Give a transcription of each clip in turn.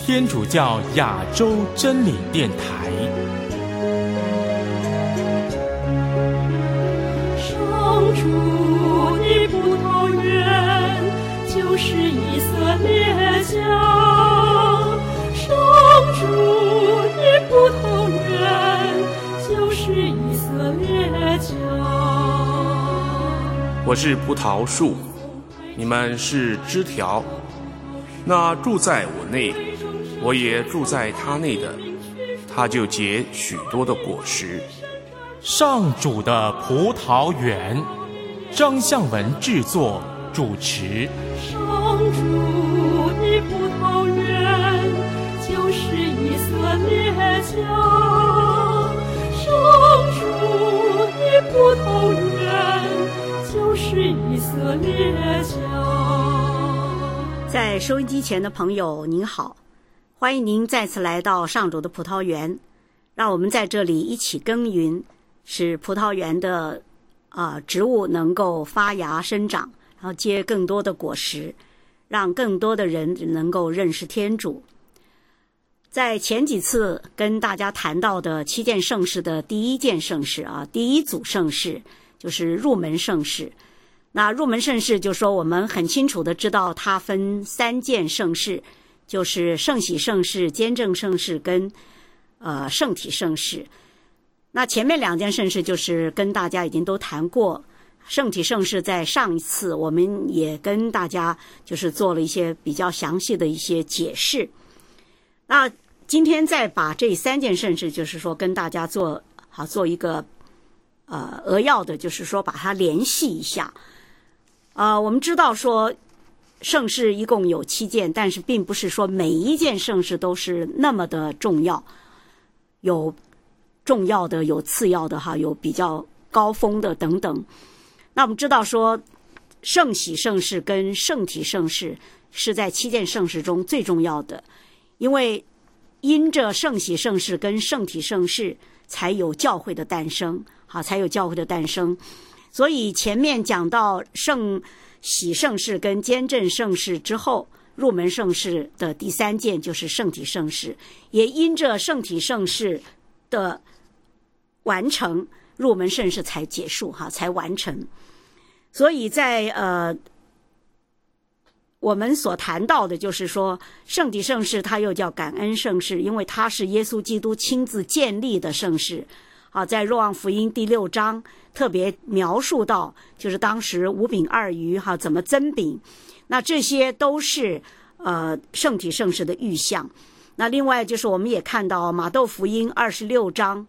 天主教亚洲真理电台。 上主的葡萄园就是以色列家，上主的葡萄园就是以色列家。 我是葡萄树，你们是枝条。那住在我内，我也住在他内的，他就结许多的果实。 上主的葡萄园，张向文制作主持。 上主的葡萄园就是以色列家，上主的葡萄园就是以色列家。 在收音机前的朋友您好，欢迎您再次来到上主的葡萄园，让我们在这里一起耕耘，使葡萄园的植物能够发芽生长，然后结更多的果实，让更多的人能够认识天主。在前几次跟大家谈到的7件圣事的第一件圣事第一组圣事就是入门圣事。那入门圣事就说我们很清楚的知道它分3件圣事，就是圣洗圣事、坚正圣事跟圣体圣事。那前面2件圣事就是跟大家已经都谈过，圣体圣事在上一次我们也跟大家就是做了一些比较详细的一些解释。那今天再把这3件圣事就是说跟大家做一个扼要的，就是说把它联系一下。我们知道说圣事一共有7件，但是并不是说每一件圣事都是那么的重要，有重要的，有次要的有比较高峰的等等。那我们知道说圣洗圣事跟圣体圣事是在7件圣事中最重要的，因为因着圣洗圣事跟圣体圣事才有教会的诞生，才有教会的诞生。所以前面讲到圣洗圣事跟坚正圣事之后，入门圣事的第3件就是圣体圣事，也因着圣体圣事的完成，入门圣事才结束才完成。所以在我们所谈到的就是说圣体圣事它又叫感恩圣事，因为它是耶稣基督亲自建立的圣事。在若望福音第6章特别描述到就是当时5饼2鱼怎么增饼，那这些都是圣体圣事的预象。那另外就是我们也看到马窦福音26章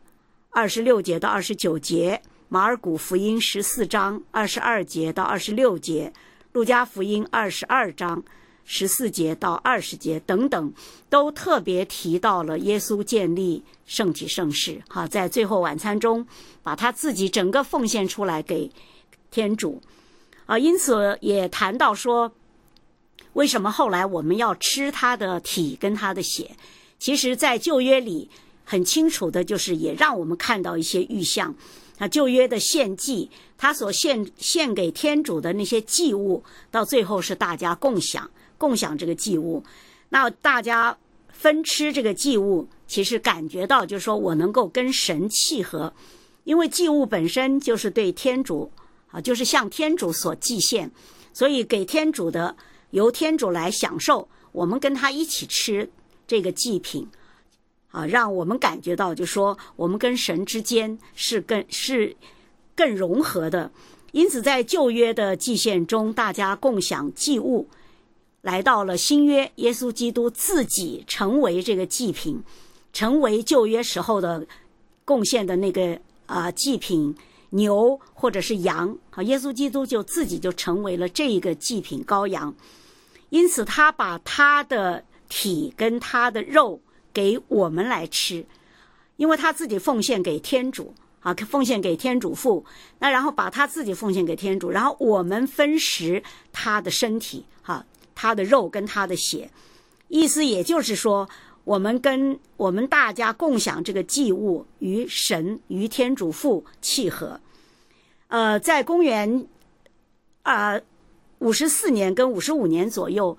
26节到29节，马尔谷福音14章22节到26节，路加福音22章14节到20节等等，都特别提到了耶稣建立圣体圣事，在最后晚餐中把他自己整个奉献出来给天主。因此也谈到说为什么后来我们要吃他的体跟他的血。其实在旧约里很清楚的就是也让我们看到一些预象。旧约的献祭，他所献给天主的那些祭物，到最后是大家共享这个祭物。那大家分吃这个祭物，其实感觉到就是说我能够跟神契合，因为祭物本身就是对天主就是向天主所祭献，所以给天主的由天主来享受，我们跟他一起吃这个祭品让我们感觉到就是说我们跟神之间是更融合的。因此在旧约的祭献中，大家共享祭物，来到了新约，耶稣基督自己成为这个祭品，成为旧约时候的贡献的那个祭品牛或者是羊，耶稣基督自己就成为了这个祭品羔羊。因此他把他的体跟他的肉给我们来吃，因为他自己奉献给天主奉献给天主父，那然后把他自己奉献给天主，然后我们分食他的身体他的肉跟他的血。意思也就是说我们大家共享这个祭物，与神与天主父契合。在公元54年跟55年左右，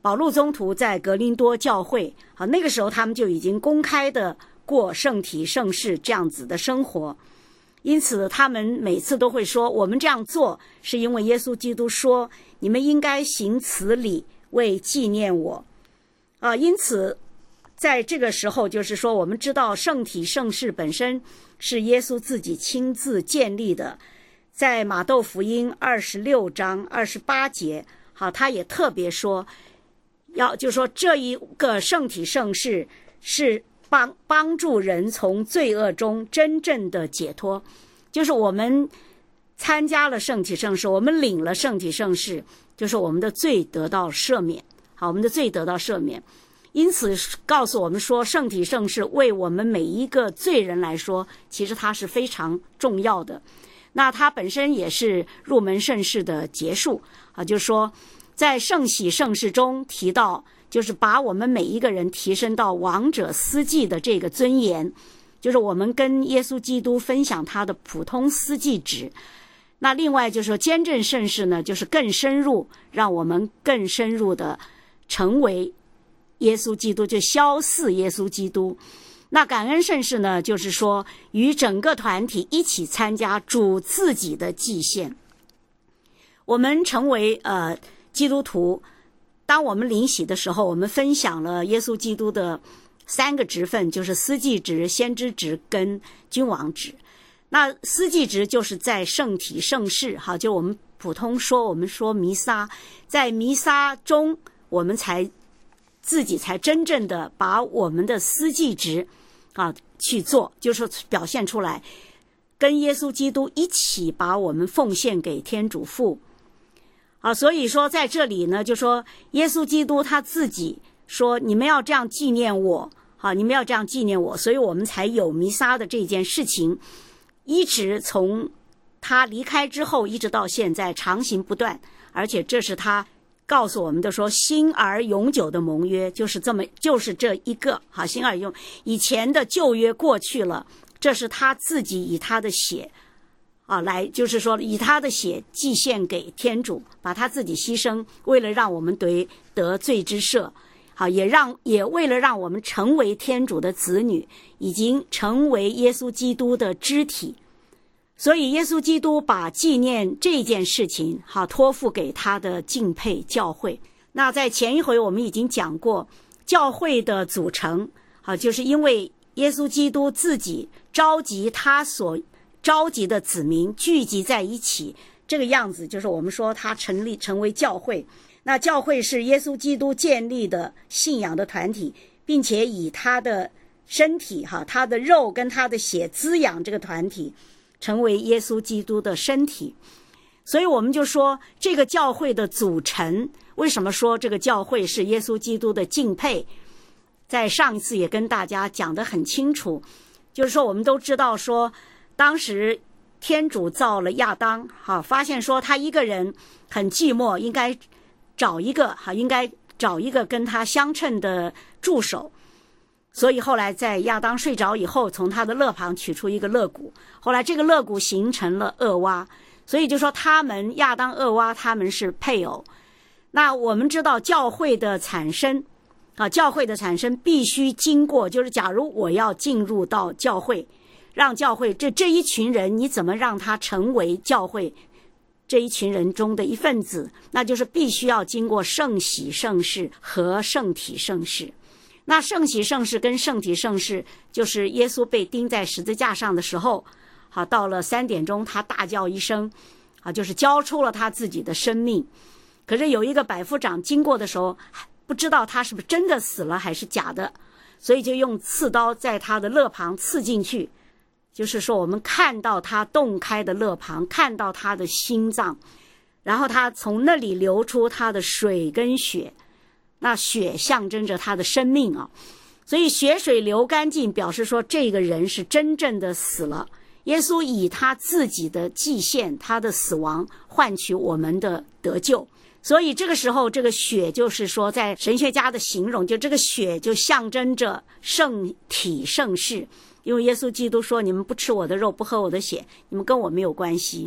保禄宗徒在格林多教会，那个时候他们就已经公开的过圣体圣事这样子的生活，因此他们每次都会说，我们这样做是因为耶稣基督说，你们应该行此礼为纪念我。因此在这个时候，就是说我们知道圣体圣事本身是耶稣自己亲自建立的，在马窦福音26章28节，他也特别说，就是说这一个圣体圣事是帮助人从罪恶中真正的解脱，就是我们参加了圣体圣事，我们领了圣体圣事，就是我们的罪得到赦免。我们的罪得到赦免，因此告诉我们说，圣体圣事为我们每一个罪人来说，其实它是非常重要的。那它本身也是入门圣事的结束就是说在圣喜圣事中提到，就是把我们每一个人提升到王者司祭的这个尊严，就是我们跟耶稣基督分享他的普通司祭职。那另外就是说坚振圣事呢，就是更深入，让我们更深入的成为耶稣基督，就肖似耶稣基督。那感恩圣事呢，就是说与整个团体一起参加主自己的祭献。我们成为基督徒，当我们领洗的时候，我们分享了耶稣基督的3个职分，就是司祭职、先知职跟君王职。那司祭职就是在圣体圣事，就我们普通说，我们说弥撒，在弥撒中我们自己才真正的把我们的司祭职去做，就是表现出来，跟耶稣基督一起把我们奉献给天主父。所以说在这里呢，就说耶稣基督他自己说，你们要这样纪念我，你们要这样纪念我，所以我们才有弥撒的这件事情，一直从他离开之后一直到现在常行不断，而且这是他告诉我们的说新而永久的盟约，就是这一个新而永，以前的旧约过去了，这是他自己以他的血来，就是说以他的血祭献给天主，把他自己牺牲，为了让我们得罪之赦，也为了让我们成为天主的子女，已经成为耶稣基督的肢体。所以耶稣基督把纪念这件事情托付给他的敬佩教会。那在前一回我们已经讲过，教会的组成就是因为耶稣基督自己召集他所召集的子民聚集在一起，这个样子就是我们说他成为教会。那教会是耶稣基督建立的信仰的团体，并且以他的身体他的肉跟他的血滋养这个团体，成为耶稣基督的身体。所以我们就说这个教会的组成，为什么说这个教会是耶稣基督的敬佩，在上一次也跟大家讲得很清楚，就是说我们都知道说当时天主造了亚当，发现说他一个人很寂寞，应该找一个跟他相称的助手。所以后来在亚当睡着以后，从他的肋旁取出一个肋骨，后来这个肋骨形成了厄娃，所以就说亚当厄娃他们是配偶。那我们知道教会的产生必须经过，就是假如我要进入到教会，让教会这一群人，你怎么让他成为教会这一群人中的一份子，那就是必须要经过圣喜圣事和圣体圣事。那圣喜圣事跟圣体圣事，就是耶稣被钉在十字架上的时候，到了3点钟他大叫一声，就是交出了他自己的生命。可是有一个百夫长经过的时候，不知道他是不是真的死了还是假的，所以就用刺刀在他的肋旁刺进去，就是说我们看到他洞开的肋旁，看到他的心脏，然后他从那里流出他的水跟血，那血象征着他的生命所以血水流干净，表示说这个人是真正的死了。耶稣以他自己的祭献，他的死亡换取我们的得救。所以这个时候这个血就是说，在神学家的形容，就这个血就象征着圣体圣事，因为耶稣基督说，你们不吃我的肉，不喝我的血，你们跟我没有关系。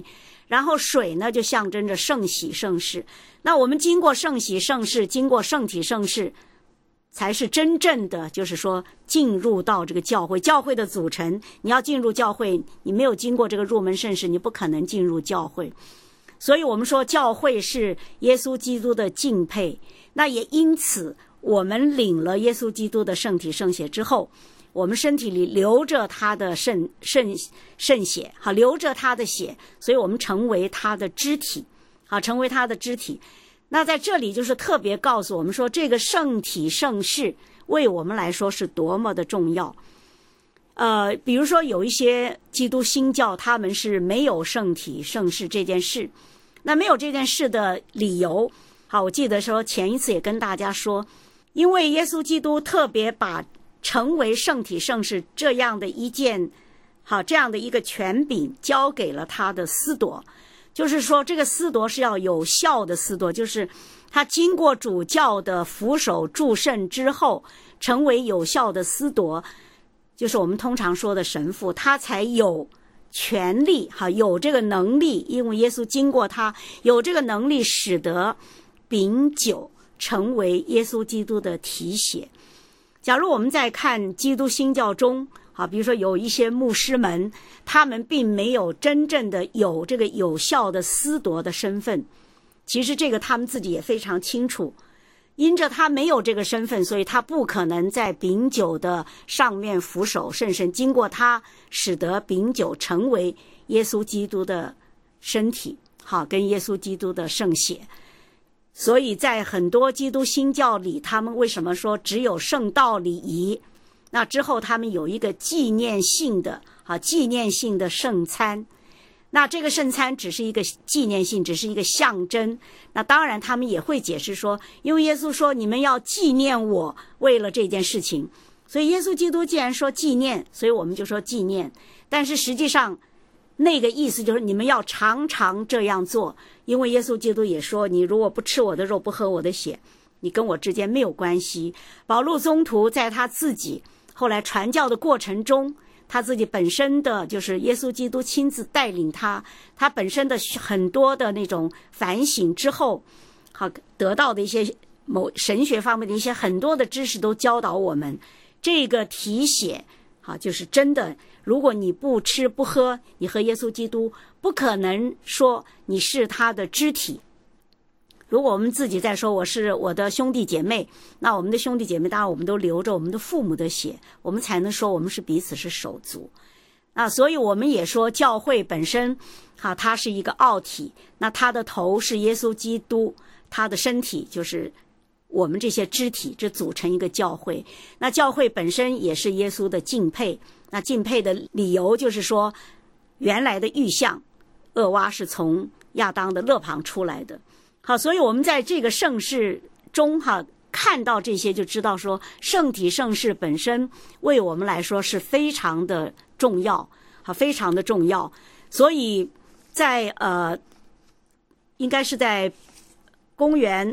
然后水呢就象征着圣洗圣事。那我们经过圣洗圣事，经过圣体圣事，才是真正的就是说进入到这个教会。教会的组成，你要进入教会，你没有经过这个入门圣事，你不可能进入教会。所以我们说教会是耶稣基督的敬佩。那也因此我们领了耶稣基督的圣体圣血之后，我们身体里流着他的圣血，好，流着他的血，所以我们成为他的肢体，好，成为他的肢体。那在这里就是特别告诉我们说，这个圣体圣事为我们来说是多么的重要。比如说有一些基督新教，他们是没有圣体圣事这件事。那没有这件事的理由，好，我记得说前一次也跟大家说，因为耶稣基督特别把成为圣体圣事这样的一件，好，这样的一个权柄交给了他的司铎。就是说这个司铎是要有效的司铎，就是他经过主教的俯首祝圣之后成为有效的司铎，就是我们通常说的神父，他才有权利，有这个能力，因为耶稣经过他有这个能力，使得饼酒成为耶稣基督的体血。假如我们在看基督新教中，比如说有一些牧师们，他们并没有真正的有这个有效的司铎的身份，其实这个他们自己也非常清楚，因着他没有这个身份，所以他不可能在饼酒的上面俯首甚深，经过他使得饼酒成为耶稣基督的身体，好，跟耶稣基督的圣血。所以在很多基督新教里，他们为什么说只有圣道礼仪？那之后他们有一个纪念性的圣餐。那这个圣餐只是一个纪念性，只是一个象征。那当然他们也会解释说，因为耶稣说你们要纪念我，为了这件事情，所以耶稣基督既然说纪念，所以我们就说纪念。但是实际上那个意思就是你们要常常这样做，因为耶稣基督也说，你如果不吃我的肉，不喝我的血，你跟我之间没有关系。保禄宗徒在他自己后来传教的过程中，他自己本身的就是耶稣基督亲自带领他本身的很多的那种反省之后，好，得到的一些神学方面的一些很多的知识都教导我们，这个体血，好，就是真的，如果你不吃不喝，你和耶稣基督不可能说你是他的肢体。如果我们自己在说我是我的兄弟姐妹，那我们的兄弟姐妹当然我们都流着我们的父母的血，我们才能说我们是彼此是手足。那所以我们也说教会本身，它是一个奥体，那它的头是耶稣基督，他的身体就是我们这些肢体，这组成一个教会。那教会本身也是耶稣的敬佩。那敬佩的理由就是说，原来的预象厄娃是从亚当的肋旁出来的。好，所以我们在这个圣事中看到这些，就知道说圣体圣事本身为我们来说是非常的重要，非常的重要。所以在应该是在公元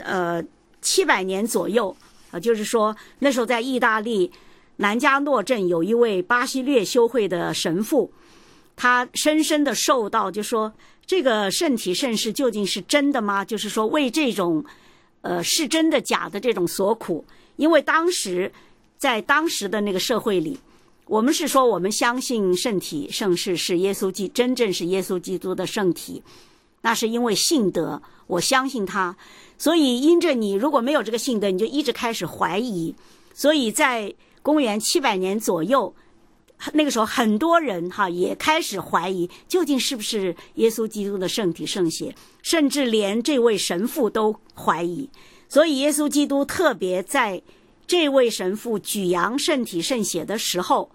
700年左右，就是说那时候在意大利南加诺镇有一位巴西略修会的神父，他深深的受到，就说这个圣体圣事究竟是真的吗？就是说为这种是真的假的这种所苦。因为在当时的那个社会里，我们是说我们相信圣体圣事是真正是耶稣基督的圣体，那是因为信德，我相信他，所以因着你如果没有这个信德，你就一直开始怀疑。所以在公元700年左右，那个时候很多人也开始怀疑究竟是不是耶稣基督的圣体圣血，甚至连这位神父都怀疑。所以耶稣基督特别在这位神父举扬圣体圣血的时候，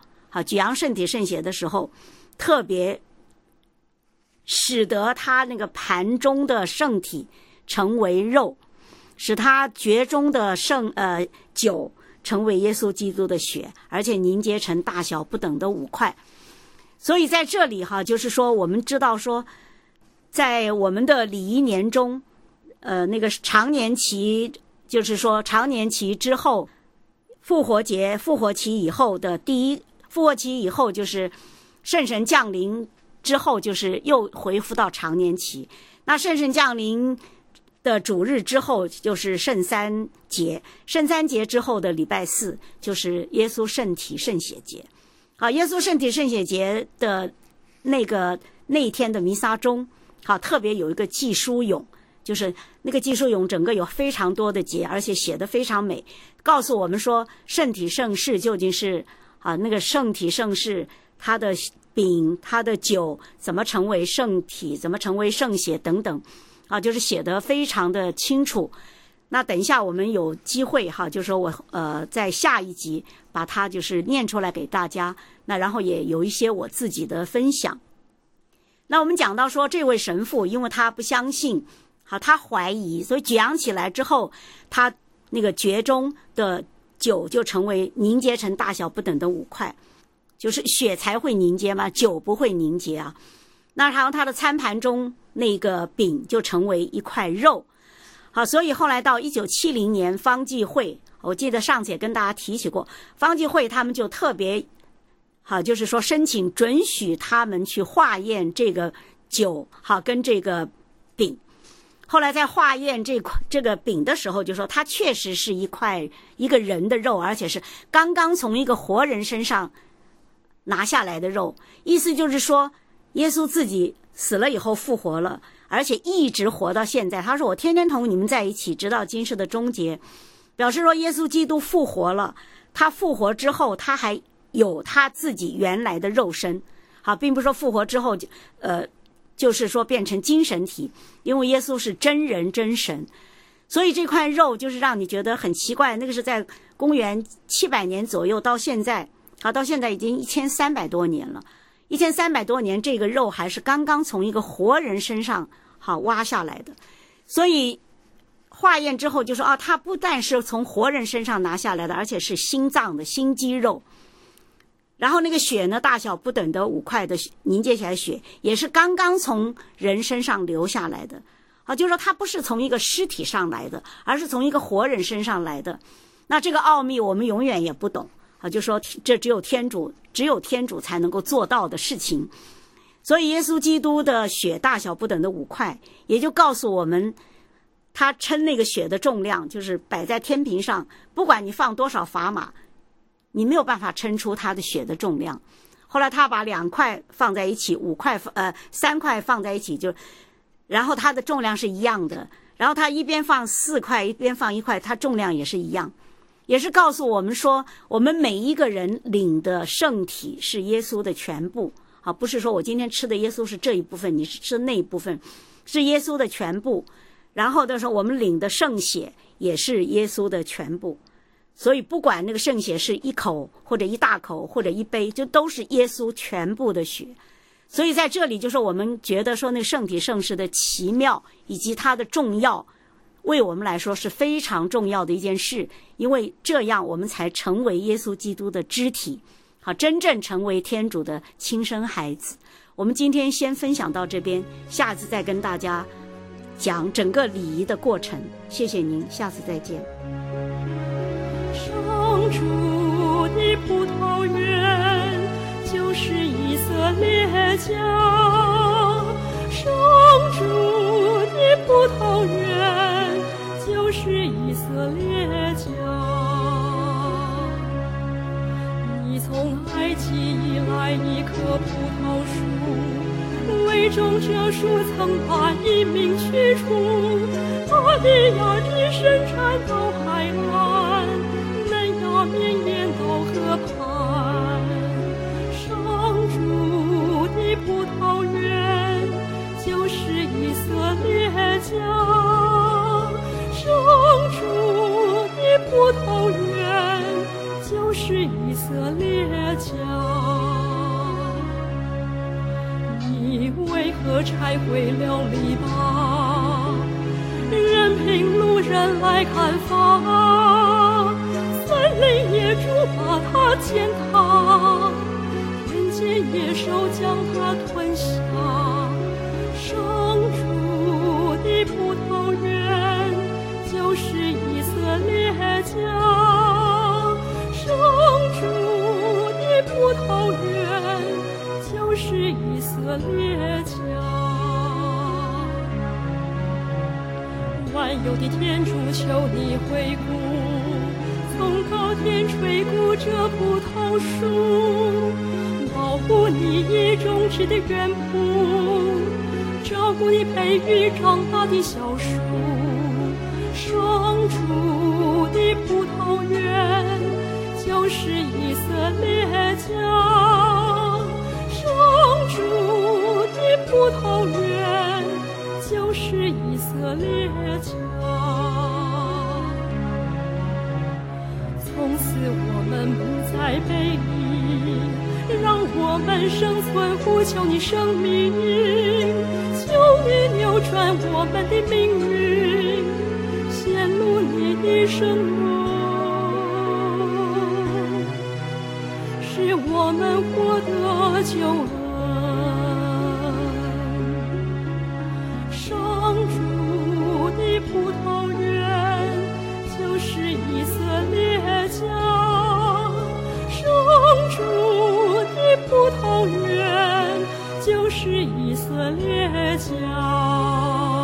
特别使得他那个盘中的圣体成为肉，使他爵中的酒成为耶稣基督的血，而且凝结成大小不等的5块。所以在这里就是说我们知道说，在我们的礼仪年中，那个常年期，就是说常年期之后，复活期以后就是圣神降临之后就是又恢复到常年期。那圣神降临的主日之后就是圣三节，圣三节之后的礼拜四就是耶稣圣体圣血节。好，耶稣圣体圣血节的那一天的弥撒中，好，特别有一个祭书咏，就是那个祭书咏整个有非常多的节，而且写得非常美，告诉我们说圣体圣事究竟是那个圣体圣事，它的饼它的酒怎么成为圣体，怎么成为圣血等等就是写得非常的清楚。那等一下我们有机会就是说我在下一集把它就是念出来给大家，那然后也有一些我自己的分享。那我们讲到说这位神父因为他不相信，他怀疑，所以举扬起来之后，他那个爵中的酒就成为凝结成大小不等的5块，就是血才会凝结嘛，酒不会凝结啊。那然后他的餐盘中那个饼就成为一块肉。好，所以后来到1970年方济会，我记得上次也跟大家提起过，方济会他们就特别就是说申请准许他们去化验这个酒跟这个饼。后来在化验这个饼的时候，就说它确实是一个人的肉，而且是刚刚从一个活人身上拿下来的肉。意思就是说耶稣自己死了以后复活了，而且一直活到现在。他说我天天同你们在一起，直到今世的终结，表示说耶稣基督复活了，他复活之后他还有他自己原来的肉身。好，并不是说复活之后就是说变成精神体，因为耶稣是真人真神，所以这块肉就是让你觉得很奇怪。那个是在公元700年左右，到现在已经1300多年了，1300多年这个肉还是刚刚从一个活人身上挖下来的。所以化验之后就说它不但是从活人身上拿下来的，而且是心脏的心肌肉。然后那个血呢，大小不等的5块的凝结起来血，也是刚刚从人身上流下来的。就是说它不是从一个尸体上来的，而是从一个活人身上来的。那这个奥秘我们永远也不懂就说这只有天主才能够做到的事情。所以耶稣基督的血大小不等的5块，也就告诉我们他称那个血的重量，就是摆在天平上，不管你放多少砝码，你没有办法称出它的血的重量。后来他把2块放在一起，3块放在一起，然后它的重量是一样的。然后他一边放4块，一边放1块，它重量也是一样。也是告诉我们说，我们每一个人领的圣体是耶稣的全部。不是说我今天吃的耶稣是这一部分，你是吃那一部分，是耶稣的全部。然后的时候我们领的圣血也是耶稣的全部。所以不管那个圣血是1口或者1大口或者1杯，就都是耶稣全部的血。所以在这里就是我们觉得说那圣体圣事的奇妙以及它的重要，为我们来说是非常重要的一件事，因为这样我们才成为耶稣基督的肢体，真正成为天主的亲生孩子。我们今天先分享到这边，下次再跟大家讲整个礼仪的过程。谢谢您，下次再见。 上主的葡萄园就是以色列家，上主的葡萄园就是以色列家。你从埃及以来一棵葡萄树，为种这树曾把移民驱除，它的芽枝伸展到海岸，嫩芽绵延到河畔。上主的葡萄园就是以色列家，上主的葡萄园就是以色列家。你为何拆毁了篱笆，任凭路人来砍伐？森林野猪把它践踏，田间野兽将它吞下。上主的葡萄园就是以色列家，上主的葡萄园就是以色列有的天主，求你回顾，从高天垂顾这葡萄树，保护你已种植的园圃，照顾你培育长大的小树。上主的葡萄园就是以色列家，上主的葡萄园就是以色列家。从此我们不再背离，让我们生存呼求你生命，求你扭转我们的命运，显露你的圣容，使我们获得救恩。上主的葡萄园就是以色列家，上主的葡萄园就是以色列家。